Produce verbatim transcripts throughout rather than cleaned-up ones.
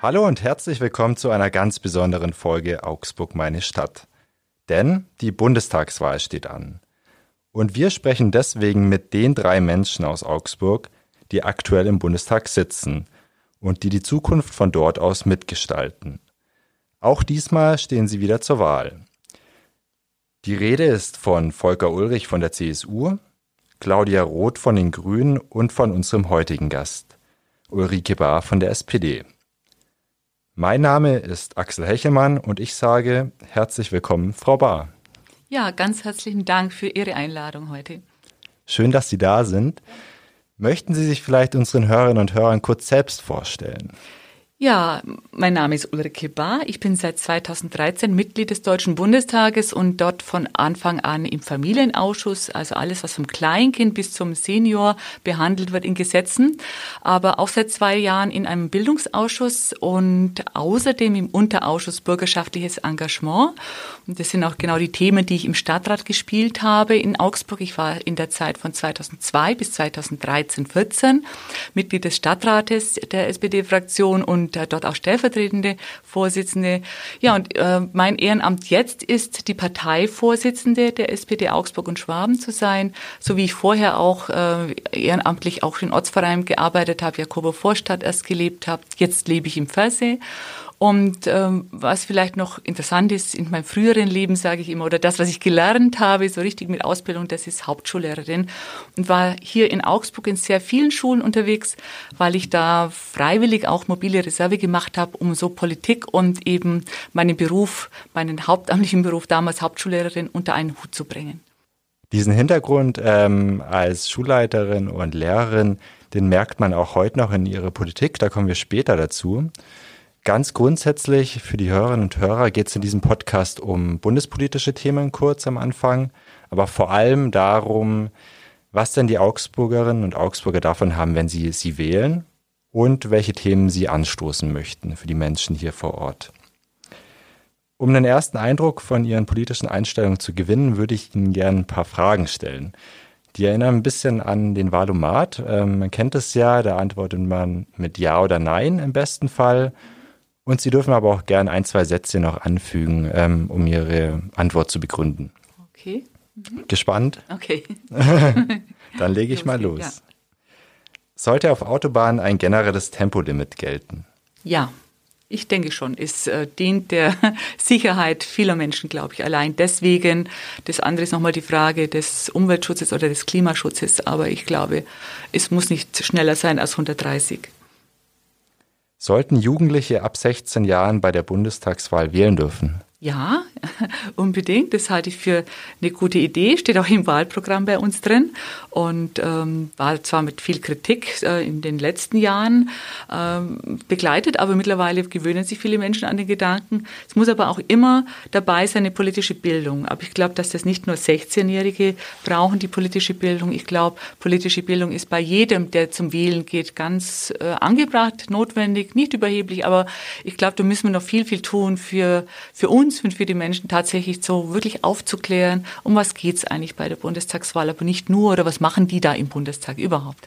Hallo und herzlich willkommen zu einer ganz besonderen Folge Augsburg, meine Stadt. Denn die Bundestagswahl steht an. Und wir sprechen deswegen mit den drei Menschen aus Augsburg, die aktuell im Bundestag sitzen und die die Zukunft von dort aus mitgestalten. Auch diesmal stehen sie wieder zur Wahl. Die Rede ist von Volker Ullrich von der C S U, Claudia Roth von den Grünen und von unserem heutigen Gast, Ulrike Bahr von der S P D. Mein Name ist Axel Hechelmann und ich sage herzlich willkommen, Frau Bahr. Ja, ganz herzlichen Dank für Ihre Einladung heute. Schön, dass Sie da sind. Möchten Sie sich vielleicht unseren Hörerinnen und Hörern kurz selbst vorstellen? Ja, mein Name ist Ulrike Bahr. Ich bin seit zweitausenddreizehn Mitglied des Deutschen Bundestages und dort von Anfang an im Familienausschuss, also alles, was vom Kleinkind bis zum Senior behandelt wird in Gesetzen, aber auch seit zwei Jahren in einem Bildungsausschuss und außerdem im Unterausschuss Bürgerschaftliches Engagement. Und das sind auch genau die Themen, die ich im Stadtrat gespielt habe in Augsburg. Ich war in der Zeit von zweitausendzwei bis zweitausenddreizehn vierzehn Mitglied des Stadtrates der S P D-Fraktion und dort auch stellvertretende Vorsitzende. Ja, und äh, mein Ehrenamt jetzt ist, die Parteivorsitzende der S P D Augsburg und Schwaben zu sein, so wie ich vorher auch äh, ehrenamtlich auch in Ortsvereinen gearbeitet habe, Jakobo Vorstadt erst gelebt habe. Jetzt lebe ich im Versee. Und ähm, was vielleicht noch interessant ist, in meinem früheren Leben, sage ich immer, oder das, was ich gelernt habe, so richtig mit Ausbildung, das ist Hauptschullehrerin und war hier in Augsburg in sehr vielen Schulen unterwegs, weil ich da freiwillig auch mobile Reserve gemacht habe, um so Politik und eben meinen Beruf, meinen hauptamtlichen Beruf damals Hauptschullehrerin unter einen Hut zu bringen. Diesen Hintergrund ähm, als Schulleiterin und Lehrerin, den merkt man auch heute noch in Ihrer Politik, da kommen wir später dazu. Ganz grundsätzlich für die Hörerinnen und Hörer geht es in diesem Podcast um bundespolitische Themen kurz am Anfang, aber vor allem darum, was denn die Augsburgerinnen und Augsburger davon haben, wenn sie sie wählen und welche Themen sie anstoßen möchten für die Menschen hier vor Ort. Um einen ersten Eindruck von Ihren politischen Einstellungen zu gewinnen, würde ich Ihnen gerne ein paar Fragen stellen. Die erinnern ein bisschen an den Wahlomat. Ähm, man kennt es ja, da antwortet man mit Ja oder Nein im besten Fall. Und Sie dürfen aber auch gerne ein, zwei Sätze noch anfügen, ähm, um Ihre Antwort zu begründen. Okay. Mhm. Gespannt? Okay. Dann lege ich mal los. Ja. Sollte auf Autobahnen ein generelles Tempolimit gelten? Ja, ich denke schon. Es äh, dient der Sicherheit vieler Menschen, glaube ich, allein deswegen. Das andere ist nochmal die Frage des Umweltschutzes oder des Klimaschutzes. Aber ich glaube, es muss nicht schneller sein als hundertdreißig. Sollten Jugendliche ab sechzehn Jahren bei der Bundestagswahl wählen dürfen? Ja, unbedingt. Das halte ich für eine gute Idee. Steht auch im Wahlprogramm bei uns drin und ähm, war zwar mit viel Kritik äh, in den letzten Jahren ähm, begleitet, aber mittlerweile gewöhnen sich viele Menschen an den Gedanken. Es muss aber auch immer dabei sein, eine politische Bildung. Aber ich glaube, dass das nicht nur sechzehnjährige brauchen, die politische Bildung. Ich glaube, politische Bildung ist bei jedem, der zum Wählen geht, ganz äh, angebracht, notwendig, nicht überheblich. Aber ich glaube, da müssen wir noch viel, viel tun für, für uns und für die Menschen tatsächlich so wirklich aufzuklären, um was geht es eigentlich bei der Bundestagswahl, aber nicht nur, oder was machen die da im Bundestag überhaupt?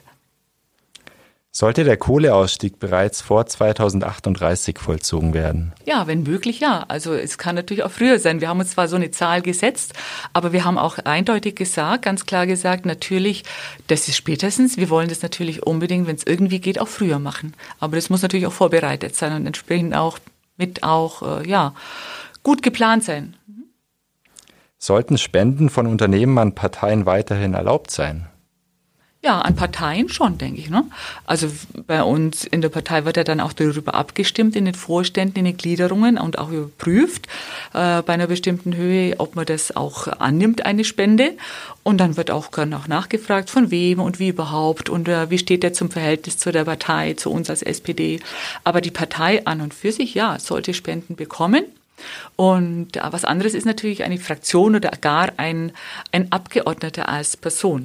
Sollte der Kohleausstieg bereits vor zweitausendachtunddreißig vollzogen werden? Ja, wenn möglich, ja. Also es kann natürlich auch früher sein. Wir haben uns zwar so eine Zahl gesetzt, aber wir haben auch eindeutig gesagt, ganz klar gesagt, natürlich, das ist spätestens, wir wollen das natürlich unbedingt, wenn es irgendwie geht, auch früher machen. Aber das muss natürlich auch vorbereitet sein und entsprechend auch mit auch, äh, ja, gut geplant sein. Sollten Spenden von Unternehmen an Parteien weiterhin erlaubt sein? Ja, an Parteien schon, denke ich. Ne? Also bei uns in der Partei wird ja dann auch darüber abgestimmt, in den Vorständen, in den Gliederungen und auch überprüft äh, bei einer bestimmten Höhe, ob man das auch annimmt, eine Spende. Und dann wird auch gerne auch nachgefragt, von wem und wie überhaupt und äh, wie steht der zum Verhältnis zu der Partei, zu uns als S P D. Aber die Partei an und für sich, ja, sollte Spenden bekommen. Und was anderes ist natürlich eine Fraktion oder gar ein, ein Abgeordneter als Person.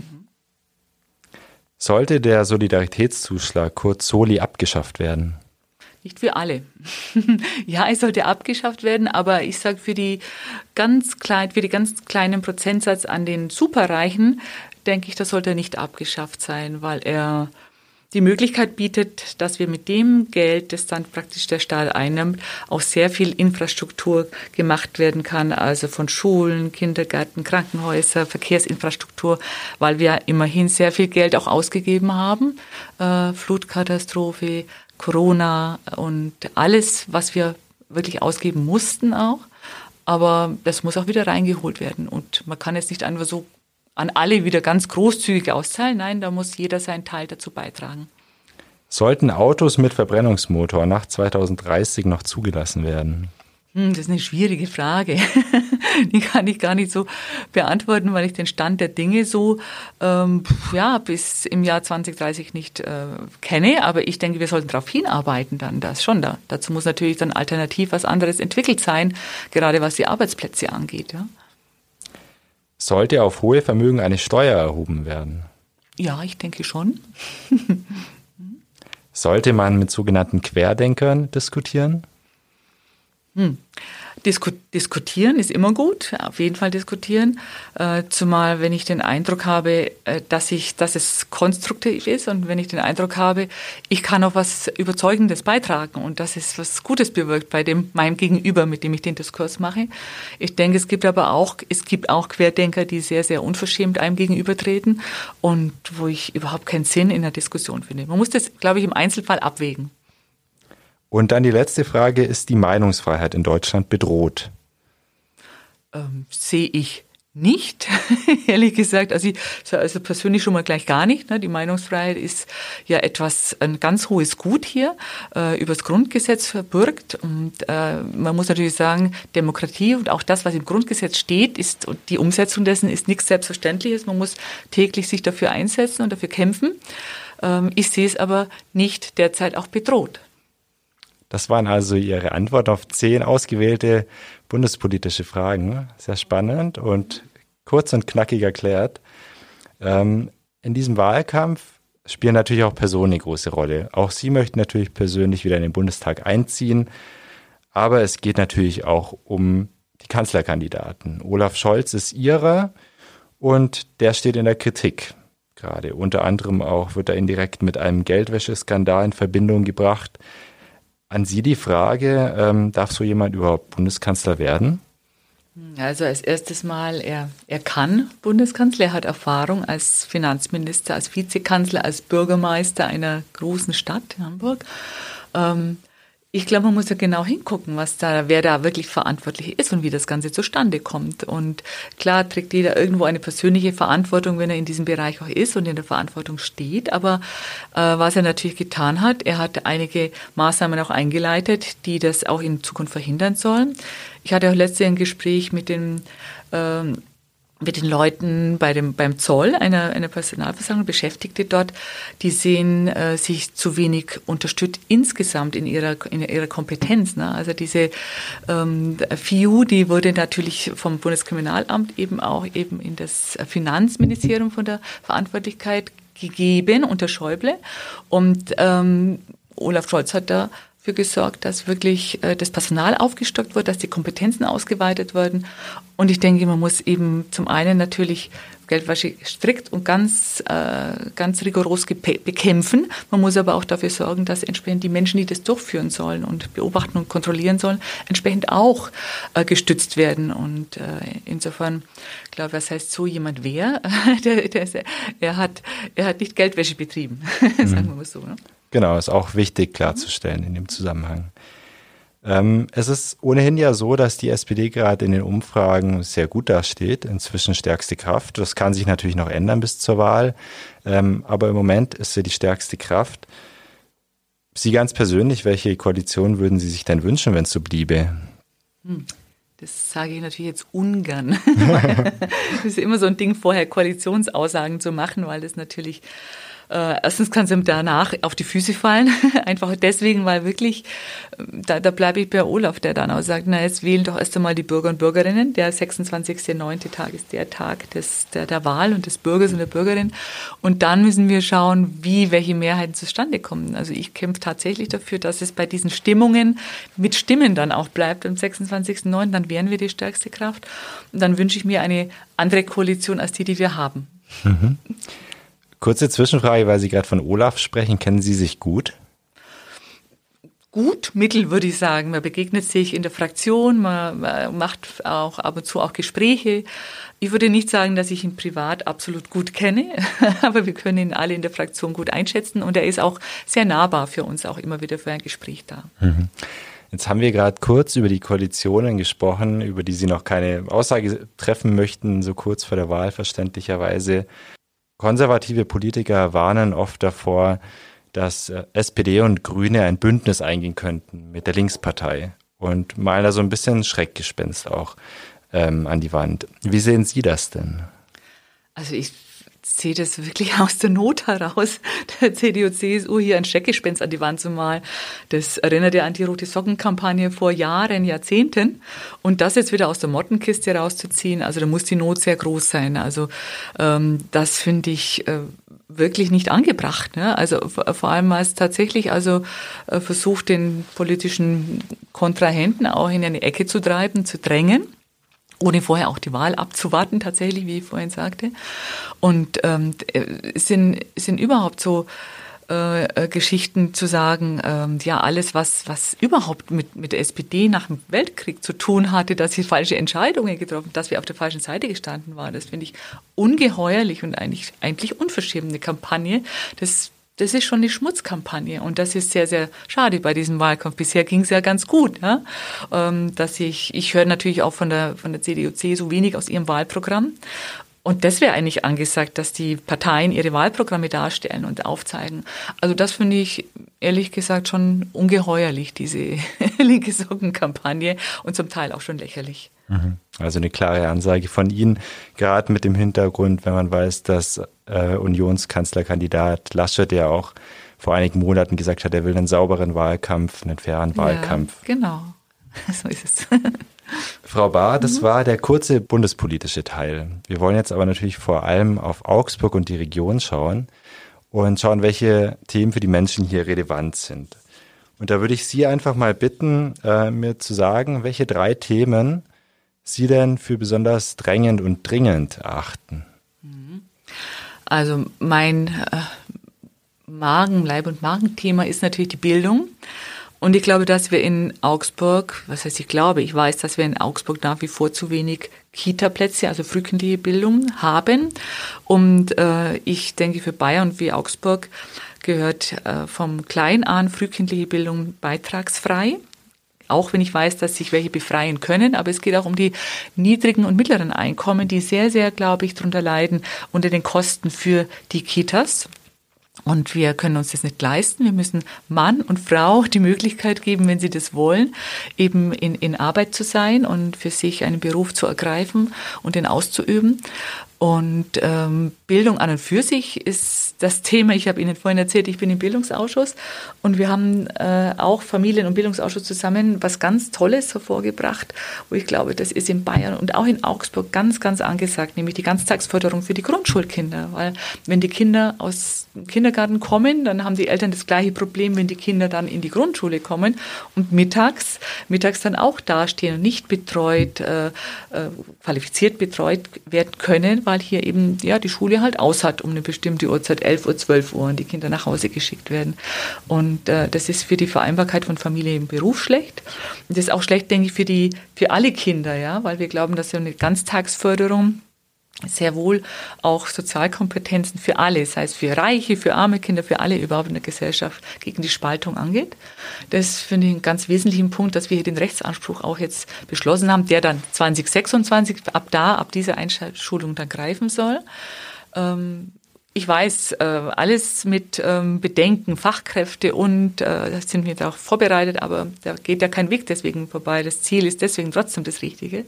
Sollte der Solidaritätszuschlag, kurz Soli, abgeschafft werden? Nicht für alle. Ja, es sollte abgeschafft werden, aber ich sage für die ganz klein, für die ganz kleinen Prozentsatz an den Superreichen, denke ich, das sollte nicht abgeschafft sein, weil er die Möglichkeit bietet, dass wir mit dem Geld, das dann praktisch der Staat einnimmt, auch sehr viel Infrastruktur gemacht werden kann, also von Schulen, Kindergärten, Krankenhäuser, Verkehrsinfrastruktur, weil wir immerhin sehr viel Geld auch ausgegeben haben. Äh, Flutkatastrophe, Corona und alles, was wir wirklich ausgeben mussten auch. Aber das muss auch wieder reingeholt werden. Und man kann jetzt nicht einfach so an alle wieder ganz großzügig auszahlen. Nein, da muss jeder seinen Teil dazu beitragen. Sollten Autos mit Verbrennungsmotor nach zweitausenddreißig noch zugelassen werden? Hm, das ist eine schwierige Frage. Die kann ich gar nicht so beantworten, weil ich den Stand der Dinge so ähm, ja bis im Jahr zwanzig dreißig nicht äh, kenne. Aber ich denke, wir sollten darauf hinarbeiten dann, das schon da. Dazu muss natürlich dann alternativ was anderes entwickelt sein, gerade was die Arbeitsplätze angeht. Ja. Sollte auf hohe Vermögen eine Steuer erhoben werden? Ja, ich denke schon. Sollte man mit sogenannten Querdenkern diskutieren? Hm. Disku- diskutieren ist immer gut, auf jeden Fall diskutieren, äh, zumal wenn ich den Eindruck habe, äh, dass ich, dass es konstruktiv ist und wenn ich den Eindruck habe, ich kann auch was Überzeugendes beitragen und dass es was Gutes bewirkt bei dem meinem Gegenüber, mit dem ich den Diskurs mache. Ich denke, es gibt aber auch, es gibt auch Querdenker, die sehr, sehr unverschämt einem gegenübertreten und wo ich überhaupt keinen Sinn in der Diskussion finde. Man muss das, glaube ich, im Einzelfall abwägen. Und dann die letzte Frage, ist die Meinungsfreiheit in Deutschland bedroht? Ähm, sehe ich nicht, ehrlich gesagt. Also, ich, also persönlich schon mal gleich gar nicht. Ne? Die Meinungsfreiheit ist ja etwas, ein ganz hohes Gut hier, äh, übers Grundgesetz verbürgt. Und äh, man muss natürlich sagen, Demokratie und auch das, was im Grundgesetz steht, ist und die Umsetzung dessen ist nichts Selbstverständliches. Man muss täglich sich dafür einsetzen und dafür kämpfen. Ähm, ich sehe es aber nicht derzeit auch bedroht. Das waren also Ihre Antworten auf zehn ausgewählte bundespolitische Fragen. Sehr spannend und kurz und knackig erklärt. Ähm, in diesem Wahlkampf spielen natürlich auch Personen eine große Rolle. Auch Sie möchten natürlich persönlich wieder in den Bundestag einziehen. Aber es geht natürlich auch um die Kanzlerkandidaten. Olaf Scholz ist Ihrer und der steht in der Kritik. Gerade unter anderem auch wird er indirekt mit einem Geldwäscheskandal in Verbindung gebracht. An Sie die Frage, ähm, darf so jemand überhaupt Bundeskanzler werden? Also als erstes Mal, er, er kann Bundeskanzler, er hat Erfahrung als Finanzminister, als Vizekanzler, als Bürgermeister einer großen Stadt, Hamburg. Ähm, Ich glaube, man muss ja genau hingucken, was da, wer da wirklich verantwortlich ist und wie das Ganze zustande kommt. Und klar trägt jeder irgendwo eine persönliche Verantwortung, wenn er in diesem Bereich auch ist und in der Verantwortung steht. Aber äh, was er natürlich getan hat, er hat einige Maßnahmen auch eingeleitet, die das auch in Zukunft verhindern sollen. Ich hatte auch letztens ein Gespräch mit den ähm, mit den Leuten bei dem, beim Zoll, einer, einer Personalversammlung, Beschäftigte dort, die sehen äh, sich zu wenig unterstützt insgesamt in ihrer, in ihrer Kompetenz. Ne? Also diese ähm, F I U, die wurde natürlich vom Bundeskriminalamt eben auch eben in das Finanzministerium von der Verantwortlichkeit gegeben unter Schäuble. Und ähm, Olaf Scholz hat da dafür gesorgt, dass wirklich äh, das Personal aufgestockt wird, dass die Kompetenzen ausgeweitet werden. Und ich denke, man muss eben zum einen natürlich Geldwäsche strikt und ganz, äh, ganz rigoros gepe- bekämpfen. Man muss aber auch dafür sorgen, dass entsprechend die Menschen, die das durchführen sollen und beobachten und kontrollieren sollen, entsprechend auch äh, gestützt werden. Und äh, insofern, glaube ich, was heißt so jemand wer? der, der, er, hat, er hat nicht Geldwäsche betrieben, mhm. sagen wir mal so. Ne? Genau, ist auch wichtig klarzustellen in dem Zusammenhang. Ähm, es ist ohnehin ja so, dass die S P D gerade in den Umfragen sehr gut dasteht, inzwischen stärkste Kraft. Das kann sich natürlich noch ändern bis zur Wahl, ähm, aber im Moment ist sie die stärkste Kraft. Sie ganz persönlich, welche Koalition würden Sie sich denn wünschen, wenn es so bliebe? Hm. Das sage ich natürlich jetzt ungern. Das ist immer so ein Ding, vorher Koalitionsaussagen zu machen, weil das natürlich Äh, erstens kann es ihm danach auf die Füße fallen, einfach deswegen, weil wirklich, da, da bleibe ich bei Olaf, der dann auch sagt, na jetzt wählen doch erst einmal die Bürger und Bürgerinnen, der sechsundzwanzigster neunte Tag ist der Tag des, der, der Wahl und des Bürgers und der Bürgerin und dann müssen wir schauen, wie, welche Mehrheiten zustande kommen. Also ich kämpfe tatsächlich dafür, dass es bei diesen Stimmungen mit Stimmen dann auch bleibt am sechsundzwanzigster neunten dann wären wir die stärkste Kraft und dann wünsche ich mir eine andere Koalition als die, die wir haben. Mhm. Kurze Zwischenfrage, weil Sie gerade von Olaf sprechen. Kennen Sie sich gut? Gut, mittel würde ich sagen. Man begegnet sich in der Fraktion, man, man macht auch ab und zu auch Gespräche. Ich würde nicht sagen, dass ich ihn privat absolut gut kenne, aber wir können ihn alle in der Fraktion gut einschätzen und er ist auch sehr nahbar für uns, auch immer wieder für ein Gespräch da. Mhm. Jetzt haben wir gerade kurz über die Koalitionen gesprochen, über die Sie noch keine Aussage treffen möchten, so kurz vor der Wahl verständlicherweise. Konservative Politiker warnen oft davor, dass S P D und Grüne ein Bündnis eingehen könnten mit der Linkspartei und malen da so ein bisschen Schreckgespenst auch ähm, an die Wand. Wie sehen Sie das denn? Also ich sehe das wirklich aus der Not heraus, der C D U C S U hier ein Schreckgespenst an die Wand zu malen. Das erinnert ja an die Rote-Socken-Kampagne vor Jahren, Jahrzehnten. Und das jetzt wieder aus der Mottenkiste rauszuziehen, also da muss die Not sehr groß sein. Also ähm, das finde ich äh, wirklich nicht angebracht. Ne? Also vor allem, als tatsächlich also äh, versucht, den politischen Kontrahenten auch in eine Ecke zu treiben, zu drängen, ohne vorher auch die Wahl abzuwarten, tatsächlich, wie ich vorhin sagte. Und ähm, es sind, es sind überhaupt so äh, Geschichten zu sagen, ähm, ja, alles, was, was überhaupt mit, mit der S P D nach dem Weltkrieg zu tun hatte, dass sie falsche Entscheidungen getroffen, dass wir auf der falschen Seite gestanden waren, das finde ich ungeheuerlich und eigentlich, eigentlich unverschämt, eine Kampagne. Das Das ist schon eine Schmutzkampagne und das ist sehr, sehr schade bei diesem Wahlkampf. Bisher ging es ja ganz gut, ja? ähm, dass ich, ich höre natürlich auch von der, von der C D U C so wenig aus ihrem Wahlprogramm. Und das wäre eigentlich angesagt, dass die Parteien ihre Wahlprogramme darstellen und aufzeigen. Also das finde ich ehrlich gesagt schon ungeheuerlich, diese linke Socken-Kampagne und zum Teil auch schon lächerlich. Also eine klare Ansage von Ihnen, gerade mit dem Hintergrund, wenn man weiß, dass äh, Unionskanzlerkandidat Laschet ja auch vor einigen Monaten gesagt hat, er will einen sauberen Wahlkampf, einen fairen Wahlkampf. Ja, genau, so ist es. Frau Bahr, das war der kurze bundespolitische Teil. Wir wollen jetzt aber natürlich vor allem auf Augsburg und die Region schauen und schauen, welche Themen für die Menschen hier relevant sind. Und da würde ich Sie einfach mal bitten, äh, mir zu sagen, welche drei Themen Sie denn für besonders drängend und dringend erachten. Also mein äh, Magen, Leib- und Magenthema ist natürlich die Bildung. Und ich glaube, dass wir in Augsburg, was heißt ich glaube, ich weiß, dass wir in Augsburg nach wie vor zu wenig Kita-Plätze, also frühkindliche Bildung haben. Und äh, ich denke, für Bayern wie Augsburg gehört äh, vom Klein an frühkindliche Bildung beitragsfrei. Auch wenn ich weiß, dass sich welche befreien können, aber es geht auch um die niedrigen und mittleren Einkommen, die sehr, sehr, glaube ich, darunter leiden unter den Kosten für die Kitas. Und wir können uns das nicht leisten. Wir müssen Mann und Frau die Möglichkeit geben, wenn sie das wollen, eben in, in Arbeit zu sein und für sich einen Beruf zu ergreifen und den auszuüben. Und ähm, Bildung an und für sich ist das Thema. Ich habe Ihnen vorhin erzählt, ich bin im Bildungsausschuss und wir haben äh, auch Familien- und Bildungsausschuss zusammen was ganz Tolles hervorgebracht, wo ich glaube, das ist in Bayern und auch in Augsburg ganz, ganz angesagt, nämlich die Ganztagsförderung für die Grundschulkinder. Weil wenn die Kinder aus dem Kindergarten kommen, dann haben die Eltern das gleiche Problem, wenn die Kinder dann in die Grundschule kommen und mittags, mittags dann auch dastehen und nicht betreut, äh, äh, qualifiziert betreut werden können, weil hier eben ja die Schule halt aus hat um eine bestimmte Uhrzeit, elf Uhr, zwölf Uhr und die Kinder nach Hause geschickt werden. Und äh, das ist für die Vereinbarkeit von Familie und Beruf schlecht. Und das ist auch schlecht, denke ich, für die für alle Kinder, ja, weil wir glauben, dass so eine Ganztagsförderung sehr wohl auch Sozialkompetenzen für alle, sei es für reiche, für arme Kinder, für alle überhaupt in der Gesellschaft gegen die Spaltung angeht. Das finde ich einen ganz wesentlichen Punkt, dass wir hier den Rechtsanspruch auch jetzt beschlossen haben, der dann zwanzig sechsundzwanzig ab da, ab dieser Einschulung dann greifen soll. Ähm, Ich weiß, alles mit Bedenken, Fachkräfte und da sind wir da auch vorbereitet, aber da geht ja kein Weg deswegen vorbei. Das Ziel ist deswegen trotzdem das Richtige.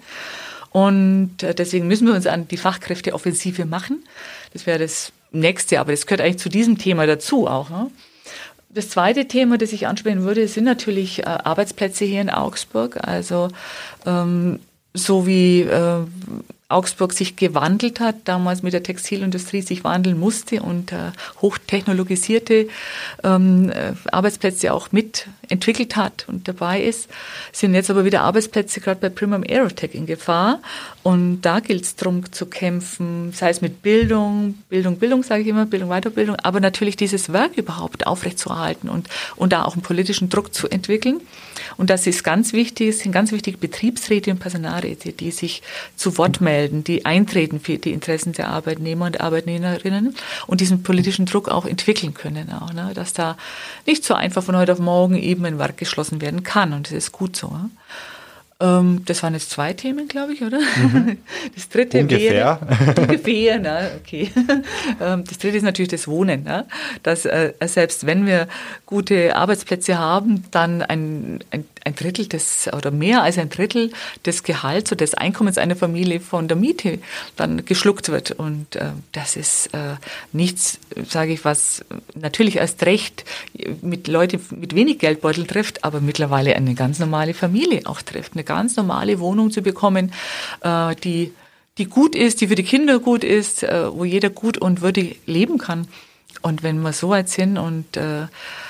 Und deswegen müssen wir uns an die Fachkräfteoffensive machen. Das wäre das Nächste, aber das gehört eigentlich zu diesem Thema dazu auch. Ne? Das zweite Thema, das ich ansprechen würde, sind natürlich Arbeitsplätze hier in Augsburg. Also ähm, so wie äh, Augsburg sich gewandelt hat, damals mit der Textilindustrie sich wandeln musste und äh, hochtechnologisierte ähm, äh, Arbeitsplätze auch mitentwickelt hat und dabei ist, sind jetzt aber wieder Arbeitsplätze gerade bei Primam Aerotech in Gefahr. Und da gilt es darum zu kämpfen, sei es mit Bildung, Bildung, Bildung sage ich immer, Bildung, Weiterbildung, aber natürlich dieses Werk überhaupt aufrechtzuerhalten und, und da auch einen politischen Druck zu entwickeln. Und das ist ganz wichtig, es sind ganz wichtige Betriebsräte und Personalräte, die sich zu Wort melden, die eintreten für die Interessen der Arbeitnehmer und Arbeitnehmerinnen und diesen politischen Druck auch entwickeln können, auch, ne? Dass da nicht so einfach von heute auf morgen eben ein Werk geschlossen werden kann. Und das ist gut so. Ne? Ähm, das waren jetzt zwei Themen, glaube ich, oder? Mhm. Das dritte ungefähr. wäre... Ungefähr, na, okay. Das dritte ist natürlich das Wohnen. Ne? Dass äh, selbst wenn wir gute Arbeitsplätze haben, dann ein, ein, ein Drittel des, oder mehr als ein Drittel des Gehalts oder des Einkommens einer Familie von der Miete dann geschluckt wird. Und äh, das ist äh, nichts, sage ich, was natürlich erst recht mit Leuten mit wenig Geldbeutel trifft, aber mittlerweile eine ganz normale Familie auch trifft. Eine ganz normale Wohnung zu bekommen, äh, die, die gut ist, die für die Kinder gut ist, äh, wo jeder gut und würdig leben kann. Und wenn wir so weit sind und äh,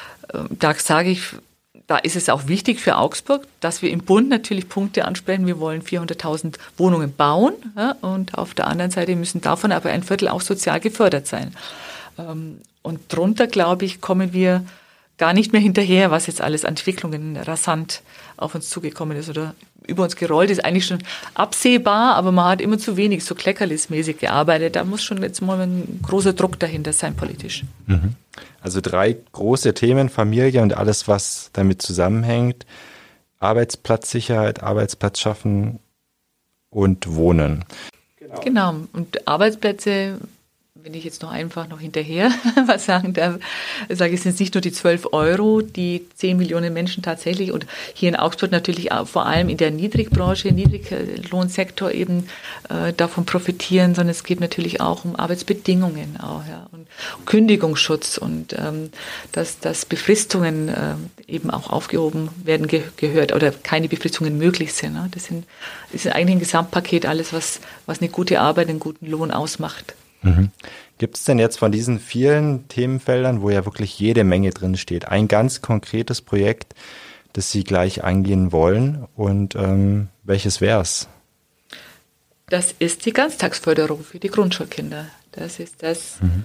da sage ich, da ist es auch wichtig für Augsburg, dass wir im Bund natürlich Punkte ansprechen. Wir wollen vierhunderttausend Wohnungen bauen, ja, und auf der anderen Seite müssen davon aber ein Viertel auch sozial gefördert sein. Ähm, und drunter, glaube ich, kommen wir gar nicht mehr hinterher, was jetzt alles an Entwicklungen rasant auf uns zugekommen ist oder über uns gerollt ist, eigentlich schon absehbar, aber man hat immer zu wenig so kleckerlismäßig gearbeitet. Da muss schon jetzt mal ein großer Druck dahinter sein, politisch. Mhm. Also drei große Themen, Familie und alles, was damit zusammenhängt. Arbeitsplatzsicherheit, Arbeitsplatz schaffen und Wohnen. Genau, genau. Und Arbeitsplätze, wenn ich jetzt noch einfach noch hinterher was sagen darf, sage ich, es sind nicht nur die zwölf Euro, die zehn Millionen Menschen tatsächlich und hier in Augsburg natürlich auch vor allem in der Niedrigbranche, Niedriglohnsektor eben äh, davon profitieren, sondern es geht natürlich auch um Arbeitsbedingungen auch, ja, und Kündigungsschutz und ähm, dass, dass Befristungen äh, eben auch aufgehoben werden ge- gehört oder keine Befristungen möglich sind. Ne? Das sind, das ist eigentlich ein Gesamtpaket, alles, was, was eine gute Arbeit, einen guten Lohn ausmacht. Mhm. Gibt es denn jetzt von diesen vielen Themenfeldern, wo ja wirklich jede Menge drin steht, ein ganz konkretes Projekt, das Sie gleich angehen wollen und ähm, welches wäre es? Das ist die Ganztagsförderung für die Grundschulkinder. Das ist das, mhm.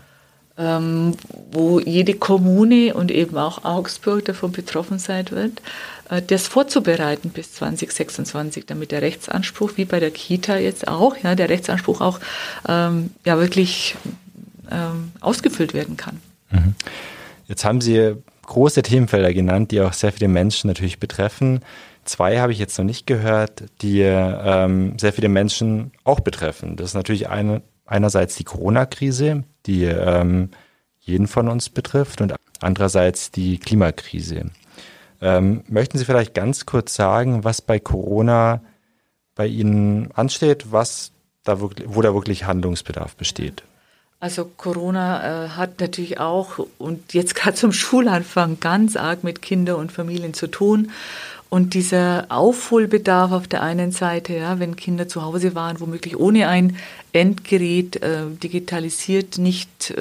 ähm, wo jede Kommune und eben auch Augsburg davon betroffen sein wird, äh, das vorzubereiten bis zwanzig sechsundzwanzig, damit der Rechtsanspruch, wie bei der Kita jetzt auch, ja, der Rechtsanspruch auch ähm, ja wirklich ähm, ausgefüllt werden kann. Mhm. Jetzt haben Sie große Themenfelder genannt, die auch sehr viele Menschen natürlich betreffen. Zwei habe ich jetzt noch nicht gehört, die ähm, sehr viele Menschen auch betreffen. Das ist natürlich eine, einerseits die Corona-Krise, die ähm, jeden von uns betrifft, und andererseits die Klimakrise. Ähm, möchten Sie vielleicht ganz kurz sagen, was bei Corona bei Ihnen ansteht, was da wirklich, wo da wirklich Handlungsbedarf besteht? Also Corona äh, hat natürlich auch und jetzt gerade zum Schulanfang ganz arg mit Kindern und Familien zu tun. Und dieser Aufholbedarf auf der einen Seite, ja, wenn Kinder zu Hause waren, womöglich ohne ein Endgerät, äh, digitalisiert, nicht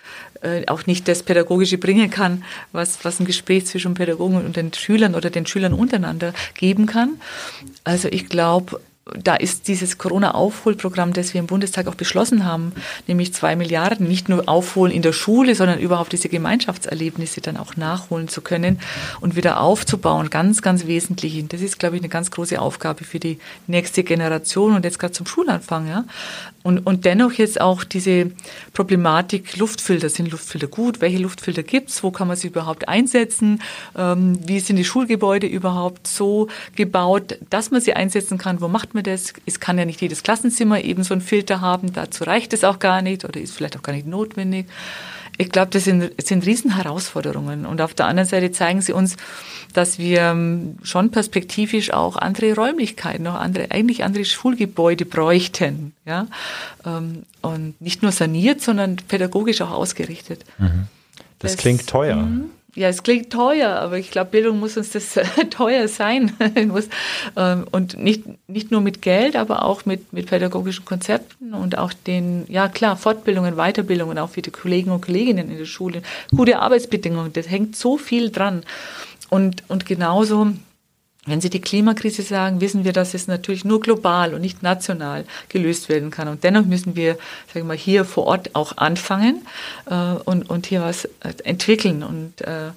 äh, auch nicht das Pädagogische bringen kann, was, was ein Gespräch zwischen Pädagogen und den Schülern oder den Schülern untereinander geben kann. Also ich glaube, da ist dieses Corona-Aufholprogramm, das wir im Bundestag auch beschlossen haben, nämlich zwei Milliarden, nicht nur aufholen in der Schule, sondern überhaupt diese Gemeinschaftserlebnisse dann auch nachholen zu können und wieder aufzubauen, ganz, ganz wesentlich. Das ist, glaube ich, eine ganz große Aufgabe für die nächste Generation und jetzt gerade zum Schulanfang, ja. Und, und dennoch jetzt auch diese Problematik Luftfilter. Sind Luftfilter gut? Welche Luftfilter gibt's? Wo kann man sie überhaupt einsetzen? Ähm, wie sind die Schulgebäude überhaupt so gebaut, dass man sie einsetzen kann? Wo macht man das? Es kann ja nicht jedes Klassenzimmer eben so einen Filter haben. Dazu reicht es auch gar nicht oder ist vielleicht auch gar nicht notwendig. Ich glaube, das sind, das sind Riesenherausforderungen. Und auf der anderen Seite zeigen sie uns, dass wir schon perspektivisch auch andere Räumlichkeiten, auch andere, eigentlich andere Schulgebäude bräuchten, ja. Und nicht nur saniert, sondern pädagogisch auch ausgerichtet. Mhm. Das, das klingt teuer. Ja, es klingt teuer, aber ich glaube, Bildung muss uns das teuer sein. muss, ähm, und nicht, nicht nur mit Geld, aber auch mit, mit pädagogischen Konzepten und auch den, ja klar, Fortbildungen, Weiterbildungen auch für die Kollegen und Kolleginnen in der Schule. Gute Arbeitsbedingungen, das hängt so viel dran. Und, und genauso, wenn Sie die Klimakrise sagen, wissen wir, dass es natürlich nur global und nicht national gelöst werden kann. Und dennoch müssen wir, sagen wir mal, hier vor Ort auch anfangen äh, und, und hier was entwickeln. Und äh,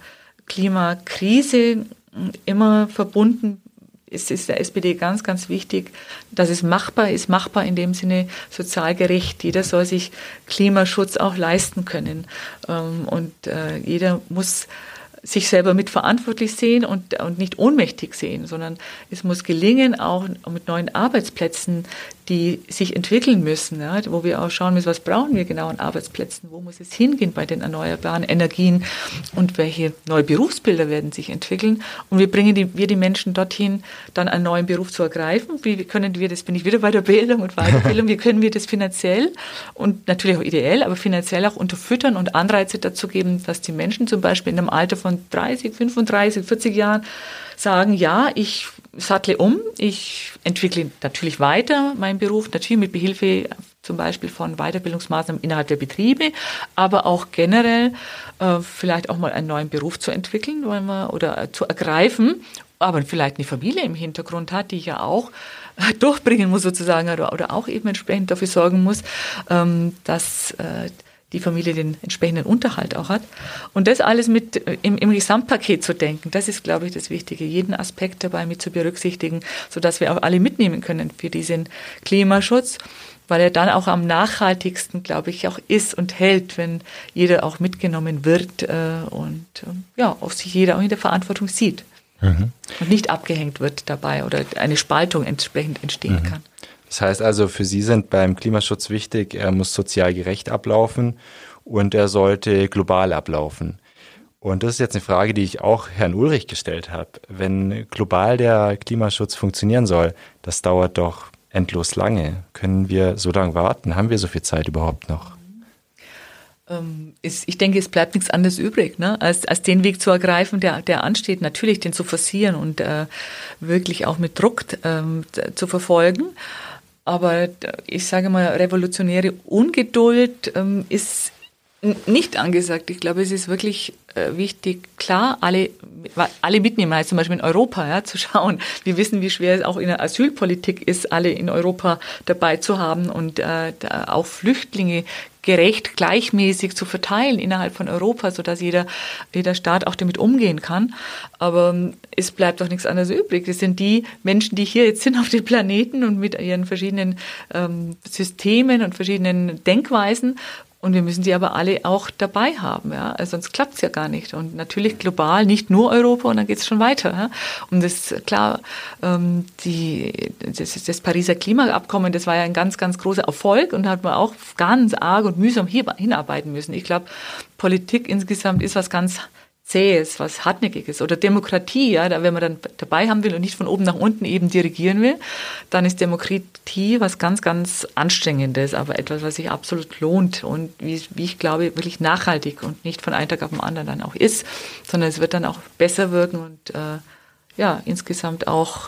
Klimakrise immer verbunden ist, ist der S P D ganz, ganz wichtig, dass es machbar ist, machbar in dem Sinne sozial gerecht. Jeder soll sich Klimaschutz auch leisten können. Ähm, und äh, jeder muss sich selber mitverantwortlich sehen und, und nicht ohnmächtig sehen, sondern es muss gelingen, auch mit neuen Arbeitsplätzen, die sich entwickeln müssen, ja, wo wir auch schauen müssen, was brauchen wir genau an Arbeitsplätzen, wo muss es hingehen bei den erneuerbaren Energien und welche neue Berufsbilder werden sich entwickeln. Und wir bringen die, wir die Menschen dorthin, dann einen neuen Beruf zu ergreifen. Wie können wir das, bin ich wieder bei der Bildung und Weiterbildung, wie können wir das finanziell und natürlich auch ideell, aber finanziell auch unterfüttern und Anreize dazu geben, dass die Menschen zum Beispiel in einem Alter von dreißig, fünfunddreißig, vierzig Jahren sagen, ja, ich sattle um, ich entwickle natürlich weiter meinen Beruf, natürlich mit Behilfe zum Beispiel von Weiterbildungsmaßnahmen innerhalb der Betriebe, aber auch generell äh, vielleicht auch mal einen neuen Beruf zu entwickeln, weil man, oder zu ergreifen, aber vielleicht eine Familie im Hintergrund hat, die ich ja auch äh, durchbringen muss sozusagen oder, oder auch eben entsprechend dafür sorgen muss, ähm, dass äh, die Familie den entsprechenden Unterhalt auch hat. Und das alles mit im, im Gesamtpaket zu denken, das ist, glaube ich, das Wichtige, jeden Aspekt dabei mit zu berücksichtigen, sodass wir auch alle mitnehmen können für diesen Klimaschutz, weil er dann auch am nachhaltigsten, glaube ich, auch ist und hält, wenn jeder auch mitgenommen wird äh, und äh, ja, auf sich jeder auch in der Verantwortung sieht mhm. und nicht abgehängt wird dabei oder eine Spaltung entsprechend entstehen mhm. kann. Das heißt also, für Sie sind beim Klimaschutz wichtig, er muss sozial gerecht ablaufen und er sollte global ablaufen. Und das ist jetzt eine Frage, die ich auch Herrn Ulrich gestellt habe. Wenn global der Klimaschutz funktionieren soll, das dauert doch endlos lange. Können wir so lange warten? Haben wir so viel Zeit überhaupt noch? Ich denke, es bleibt nichts anderes übrig, ne? als, als den Weg zu ergreifen, der, der ansteht, natürlich den zu forcieren und äh, wirklich auch mit Druck ähm, zu verfolgen. Aber ich sage mal, revolutionäre Ungeduld ähm, ist nicht angesagt. Ich glaube, es ist wirklich äh, wichtig, klar, alle, alle mitnehmen, also zum Beispiel in Europa, ja, zu schauen. Wir wissen, wie schwer es auch in der Asylpolitik ist, alle in Europa dabei zu haben und äh, auch Flüchtlinge gerecht, gleichmäßig zu verteilen innerhalb von Europa, sodass jeder, jeder Staat auch damit umgehen kann. Aber es bleibt doch nichts anderes übrig. Das sind die Menschen, die hier jetzt sind auf dem Planeten und mit ihren verschiedenen ähm, Systemen und verschiedenen Denkweisen. Und wir müssen sie aber alle auch dabei haben, ja, also sonst klappt es ja gar nicht. Und natürlich global, nicht nur Europa, und dann geht es schon weiter. Ja? Und das klar, ähm, die, das, das Pariser Klimaabkommen, das war ja ein ganz, ganz großer Erfolg und da hat man auch ganz arg und mühsam hier hinarbeiten müssen. Ich glaube, Politik insgesamt ist was ganz Zähes, was Hartnäckiges oder Demokratie, ja, da wenn man dann dabei haben will und nicht von oben nach unten eben dirigieren will, dann ist Demokratie was ganz, ganz Anstrengendes, aber etwas, was sich absolut lohnt und wie, wie ich glaube, wirklich nachhaltig und nicht von einem Tag auf den anderen dann auch ist, sondern es wird dann auch besser wirken und äh, ja, insgesamt auch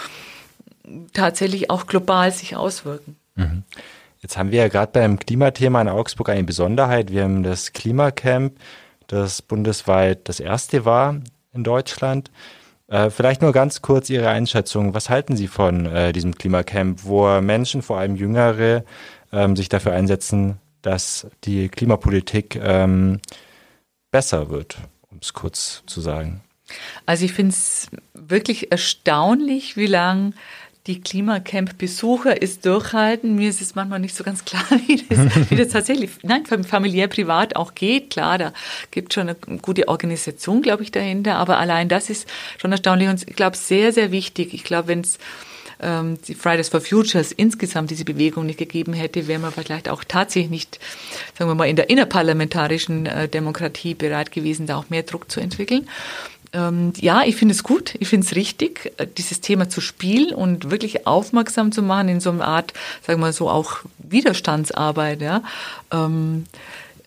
tatsächlich auch global sich auswirken. Mhm. Jetzt haben wir ja gerade beim Klimathema in Augsburg eine Besonderheit. Wir haben das Klimacamp, das bundesweit das erste war in Deutschland. Äh, vielleicht nur ganz kurz Ihre Einschätzung. Was halten Sie von äh, diesem Klimacamp, wo Menschen, vor allem Jüngere, ähm, sich dafür einsetzen, dass die Klimapolitik ähm, besser wird, um es kurz zu sagen? Also ich finde es wirklich erstaunlich, wie lang die Klimacamp-Besucher es durchhalten. Mir ist es manchmal nicht so ganz klar, wie das, wie das tatsächlich, nein, familiär, privat auch geht. Klar, da gibt schon eine gute Organisation, glaube ich, dahinter. Aber allein das ist schon erstaunlich und ich glaube, sehr, sehr wichtig. Ich glaube, wenn es ähm, die Fridays for Futures insgesamt diese Bewegung nicht gegeben hätte, wären wir vielleicht auch tatsächlich nicht, sagen wir mal, in der innerparlamentarischen äh, Demokratie bereit gewesen, da auch mehr Druck zu entwickeln. Ja, ich finde es gut, ich finde es richtig, dieses Thema zu spielen und wirklich aufmerksam zu machen in so einer Art, sagen wir mal so, auch Widerstandsarbeit. Ja. Ähm,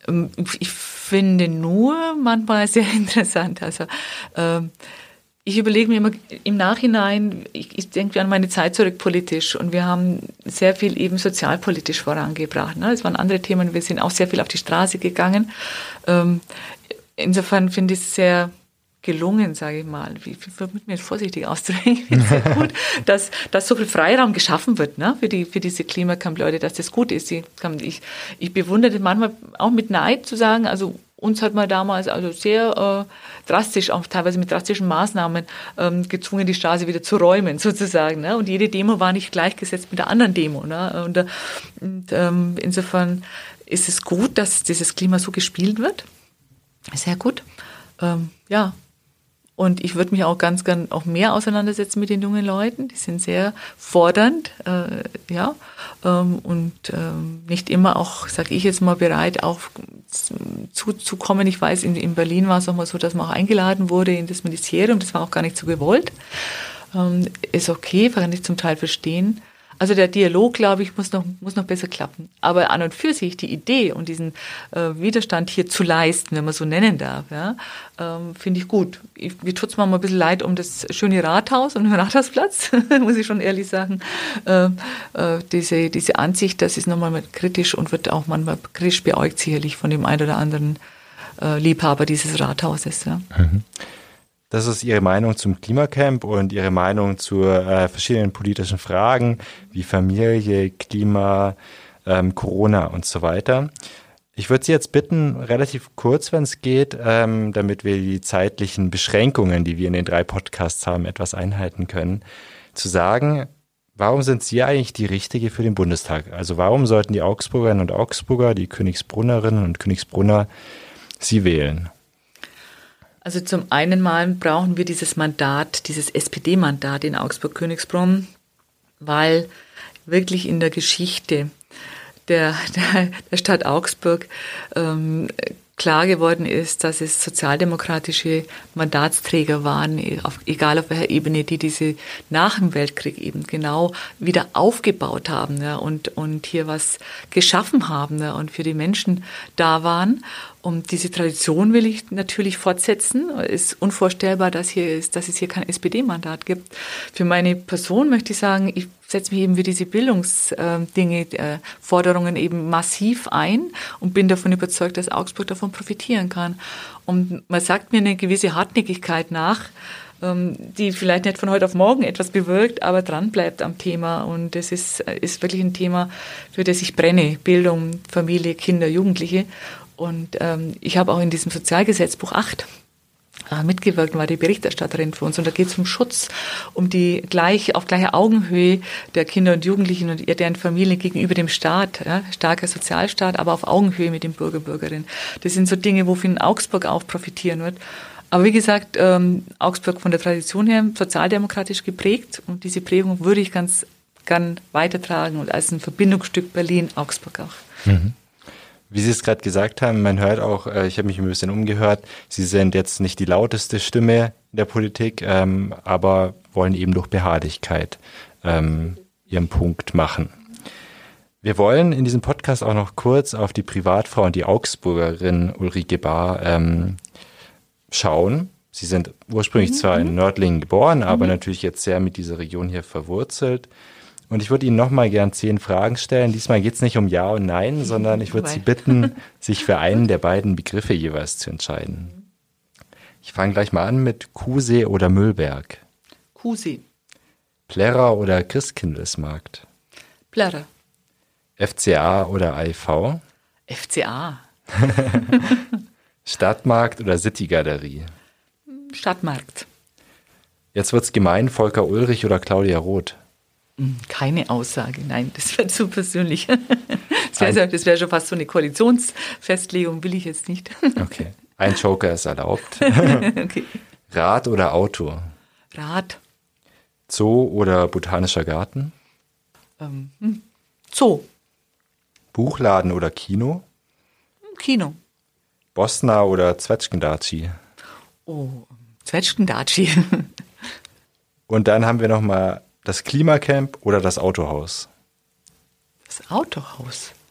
Ich finde nur manchmal sehr interessant. Also ähm, ich überlege mir immer im Nachhinein, ich, ich denke an meine Zeit zurück politisch und wir haben sehr viel eben sozialpolitisch vorangebracht. Ne? Es waren andere Themen, wir sind auch sehr viel auf die Straße gegangen. Ähm, insofern finde ich es sehr gelungen, sage ich mal, wie, wie mit mir vorsichtig auszudrücken, ich finde es sehr gut, dass, dass so viel Freiraum geschaffen wird, ne, für die, für diese Klimacamp-Leute, dass das gut ist. Ich, ich, ich bewundere das manchmal auch mit Neid zu sagen, also uns hat man damals also sehr äh, drastisch, auch teilweise mit drastischen Maßnahmen ähm, gezwungen, die Straße wieder zu räumen, sozusagen, ne, und jede Demo war nicht gleichgesetzt mit der anderen Demo, ne, und, und ähm, insofern ist es gut, dass dieses Klima so gespielt wird. Sehr gut. Ähm, ja. Und ich würde mich auch ganz gern auch mehr auseinandersetzen mit den jungen Leuten. Die sind sehr fordernd, äh, ja, ähm, und ähm, nicht immer auch, sage ich jetzt mal, bereit, auch zuzukommen. Ich weiß, in, in Berlin war es auch mal so, dass man auch eingeladen wurde in das Ministerium. Das war auch gar nicht so gewollt. Ähm, ist okay, kann ich zum Teil verstehen. Also der Dialog, glaube ich, muss noch, muss noch besser klappen. Aber an und für sich die Idee und diesen äh, Widerstand hier zu leisten, wenn man so nennen darf, ja, ähm, finde ich gut. Ich, mir tut es manchmal ein bisschen leid um das schöne Rathaus und den Rathausplatz, muss ich schon ehrlich sagen. Äh, äh, diese, diese Ansicht, das ist nochmal kritisch und wird auch manchmal kritisch beäugt, sicherlich von dem einen oder anderen äh, Liebhaber dieses Rathauses. Ja. Mhm. Das ist Ihre Meinung zum Klimacamp und Ihre Meinung zu äh, verschiedenen politischen Fragen wie Familie, Klima, ähm, Corona und so weiter. Ich würde Sie jetzt bitten, relativ kurz, wenn es geht, ähm, damit wir die zeitlichen Beschränkungen, die wir in den drei Podcasts haben, etwas einhalten können, zu sagen, warum sind Sie eigentlich die Richtige für den Bundestag? Also warum sollten die Augsburgerinnen und Augsburger, die Königsbrunnerinnen und Königsbrunner Sie wählen? Also zum einen mal brauchen wir dieses Mandat, dieses S P D-Mandat in Augsburg-Königsbrunn, weil wirklich in der Geschichte der, der, der Stadt Augsburg ähm, klar geworden ist, dass es sozialdemokratische Mandatsträger waren, egal auf welcher Ebene, die diese nach dem Weltkrieg eben genau wieder aufgebaut haben, ja, und, und hier was geschaffen haben, ja, und für die Menschen da waren. Und diese Tradition will ich natürlich fortsetzen. Es ist unvorstellbar, dass, hier ist, dass es hier kein S P D-Mandat gibt. Für meine Person möchte ich sagen, ich setze mich eben für diese Bildungsdinge, äh, Forderungen eben massiv ein und bin davon überzeugt, dass Augsburg davon profitieren kann. Und man sagt mir eine gewisse Hartnäckigkeit nach, ähm, die vielleicht nicht von heute auf morgen etwas bewirkt, aber dran bleibt am Thema. Und es ist, ist wirklich ein Thema, für das ich brenne. Bildung, Familie, Kinder, Jugendliche. Und ähm, ich habe auch in diesem Sozialgesetzbuch acht äh, mitgewirkt und war die Berichterstatterin für uns. Und da geht es um Schutz, um die gleich auf gleicher Augenhöhe der Kinder und Jugendlichen und deren Familien gegenüber dem Staat, ja, starker Sozialstaat, aber auf Augenhöhe mit den Bürger und Bürgerinnen. Das sind so Dinge, wofür Augsburg auch profitieren wird. Aber wie gesagt, ähm, Augsburg von der Tradition her sozialdemokratisch geprägt und diese Prägung würde ich ganz gern weitertragen und als ein Verbindungsstück Berlin-Augsburg auch. Mhm. Wie Sie es gerade gesagt haben, man hört auch, ich habe mich ein bisschen umgehört, Sie sind jetzt nicht die lauteste Stimme in der Politik, ähm, aber wollen eben durch Beharrlichkeit ähm, Ihren Punkt machen. Wir wollen in diesem Podcast auch noch kurz auf die Privatfrau und die Augsburgerin Ulrike Bahr ähm, schauen. Sie sind ursprünglich mhm. zwar in Nördlingen geboren, aber mhm. natürlich jetzt sehr mit dieser Region hier verwurzelt. Und ich würde Ihnen nochmal gern zehn Fragen stellen. Diesmal geht es nicht um Ja und Nein, sondern ich würde Sie bitten, sich für einen der beiden Begriffe jeweils zu entscheiden. Ich fange gleich mal an mit Kuhsee oder Müllberg. Kuhsee. Plärrer oder Christkindlesmarkt? Plärrer. F C A oder I V? F C A. Stadtmarkt oder City-Galerie? Stadtmarkt. Jetzt wird's gemein, Volker Ulrich oder Claudia Roth? Keine Aussage, nein, das wäre zu persönlich. Das wäre das wär schon fast so eine Koalitionsfestlegung, will ich jetzt nicht. Okay, ein Joker ist erlaubt. Okay. Rad oder Auto? Rad. Zoo oder Botanischer Garten? Ähm, Zoo. Buchladen oder Kino? Kino. Bosna oder Zwetschgendatschi? Oh, Zwetschgendatschi. Und dann haben wir nochmal das Klimacamp oder das Autohaus? Das Autohaus?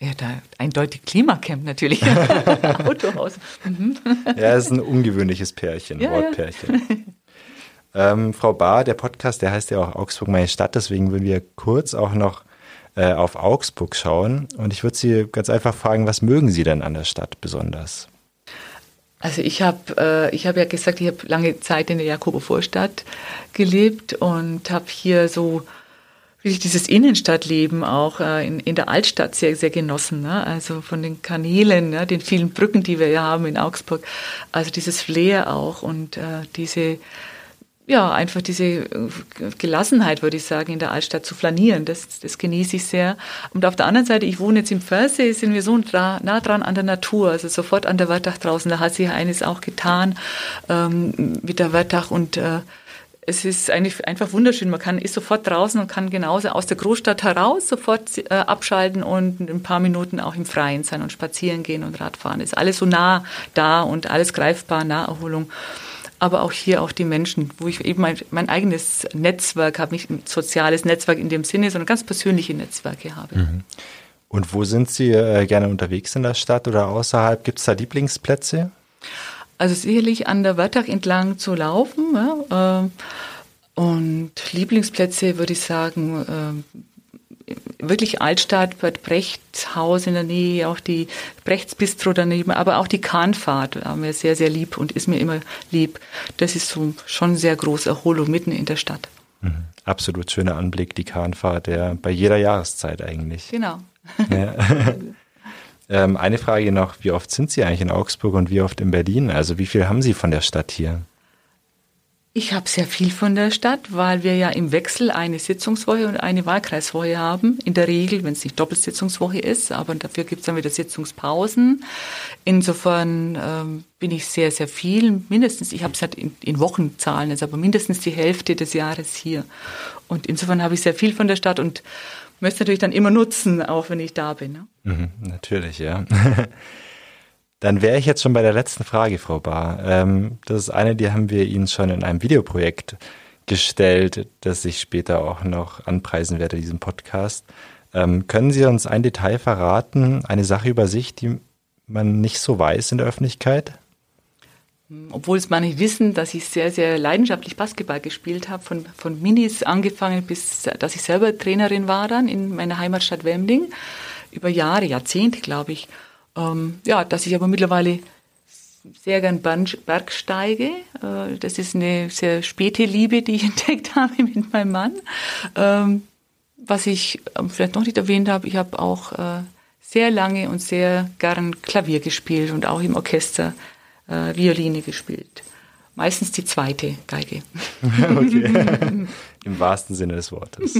Ja, da eindeutig Klimacamp natürlich. Autohaus. Mhm. Ja, es ist ein ungewöhnliches Pärchen, ja, Wortpärchen. Ja. Ähm, Frau Bahr, der Podcast, der heißt ja auch Augsburg meine Stadt, deswegen würden wir kurz auch noch äh, auf Augsburg schauen. Und ich würde Sie ganz einfach fragen, was mögen Sie denn an der Stadt besonders? Also ich habe äh, ich habe ja gesagt, ich habe lange Zeit in der Jakobo-Vorstadt gelebt und habe hier so wirklich dieses Innenstadtleben auch äh, in, in der Altstadt sehr, sehr genossen. Ne? Also von den Kanälen, ne? Den vielen Brücken, die wir ja haben in Augsburg. Also dieses Flair auch und äh, diese, ja, einfach diese Gelassenheit, würde ich sagen, in der Altstadt zu flanieren. Das, das genieße ich sehr. Und auf der anderen Seite, ich wohne jetzt im Pfersee, sind wir so nah, nah dran an der Natur, also sofort an der Wörthach draußen. Da hat sich eines auch getan ähm, mit der Wörthach und äh, es ist eigentlich einfach wunderschön. Man kann ist sofort draußen und kann genauso aus der Großstadt heraus sofort äh, abschalten und in ein paar Minuten auch im Freien sein und spazieren gehen und Radfahren. Ist alles so nah da und alles greifbar, Naherholung. Aber auch hier auch die Menschen, wo ich eben mein, mein eigenes Netzwerk habe, nicht ein soziales Netzwerk in dem Sinne, sondern ganz persönliche Netzwerke habe. Mhm. Und wo sind Sie äh, gerne unterwegs in der Stadt oder außerhalb? Gibt es da Lieblingsplätze? Also sicherlich an der Wörthach entlang zu laufen. Ja, äh, und Lieblingsplätze würde ich sagen, äh, wirklich Altstadt, Bad Brechts Haus in der Nähe, auch die Brechts Bistro daneben, aber auch die Kahnfahrt war mir sehr, sehr lieb und ist mir immer lieb. Das ist so schon sehr große Erholung mitten in der Stadt. Mhm. Absolut schöner Anblick, die Kahnfahrt, ja, bei jeder Jahreszeit eigentlich. Genau. Ja. Ähm, eine Frage noch, wie oft sind Sie eigentlich in Augsburg und wie oft in Berlin? Also wie viel haben Sie von der Stadt hier? Ich habe sehr viel von der Stadt, weil wir ja im Wechsel eine Sitzungswoche und eine Wahlkreiswoche haben. In der Regel, wenn es nicht Doppelsitzungswoche ist, aber dafür gibt es dann wieder Sitzungspausen. Insofern ähm, bin ich sehr, sehr viel, mindestens, ich habe es halt in, in Wochenzahlen, jetzt aber mindestens die Hälfte des Jahres hier. Und insofern habe ich sehr viel von der Stadt und möchte es natürlich dann immer nutzen, auch wenn ich da bin. Ne? Mhm, natürlich, ja. Dann wäre ich jetzt schon bei der letzten Frage, Frau Bahr. Ähm, das ist eine, die haben wir Ihnen schon in einem Videoprojekt gestellt, das ich später auch noch anpreisen werde, diesen Podcast. Ähm, können Sie uns ein Detail verraten, eine Sache über sich, die man nicht so weiß in der Öffentlichkeit? Obwohl es manche wissen, dass ich sehr, sehr leidenschaftlich Basketball gespielt habe, von, von Minis angefangen, bis dass ich selber Trainerin war dann in meiner Heimatstadt Wemding, über Jahre, Jahrzehnte, glaube ich. Ähm, ja, dass ich aber mittlerweile sehr gern Berg steige. Äh, das ist eine sehr späte Liebe, die ich entdeckt habe mit meinem Mann. Ähm, was ich ähm, vielleicht noch nicht erwähnt habe, ich habe auch äh, sehr lange und sehr gern Klavier gespielt und auch im Orchester Äh, Violine gespielt. Meistens die zweite Geige. Okay. Im wahrsten Sinne des Wortes.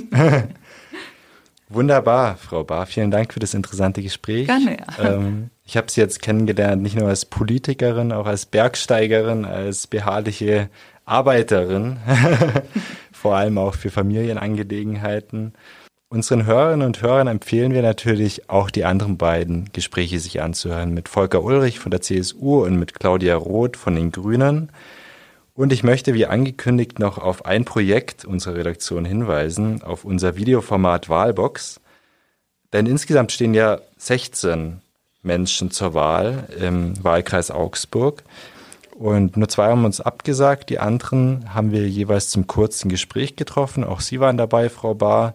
Wunderbar, Frau Bahr. Vielen Dank für das interessante Gespräch. Gerne, ja. Ähm, ich habe Sie jetzt kennengelernt, nicht nur als Politikerin, auch als Bergsteigerin, als beharrliche Arbeiterin, vor allem auch für Familienangelegenheiten. Unseren Hörerinnen und Hörern empfehlen wir natürlich auch die anderen beiden Gespräche sich anzuhören, mit Volker Ulrich von der C S U und mit Claudia Roth von den Grünen. Und ich möchte wie angekündigt noch auf ein Projekt unserer Redaktion hinweisen, auf unser Videoformat Wahlbox. Denn insgesamt stehen ja sechzehn Menschen zur Wahl im Wahlkreis Augsburg. Und nur zwei haben uns abgesagt, die anderen haben wir jeweils zum kurzen Gespräch getroffen. Auch Sie waren dabei, Frau Bahr.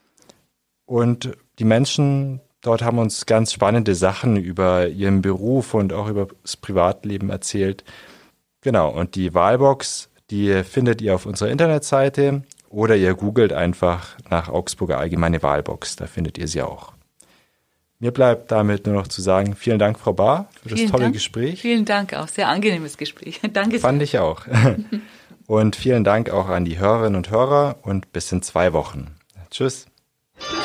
Und die Menschen dort haben uns ganz spannende Sachen über ihren Beruf und auch über das Privatleben erzählt. Genau, und die Wahlbox, die findet ihr auf unserer Internetseite oder ihr googelt einfach nach Augsburger Allgemeine Wahlbox, da findet ihr sie auch. Mir bleibt damit nur noch zu sagen, vielen Dank, Frau Bahr, für das vielen tolle Dank. Gespräch. Vielen Dank auch, sehr angenehmes Gespräch. Danke. Fand ich auch. Und vielen Dank auch an die Hörerinnen und Hörer und bis in zwei Wochen. Tschüss. Tschüss.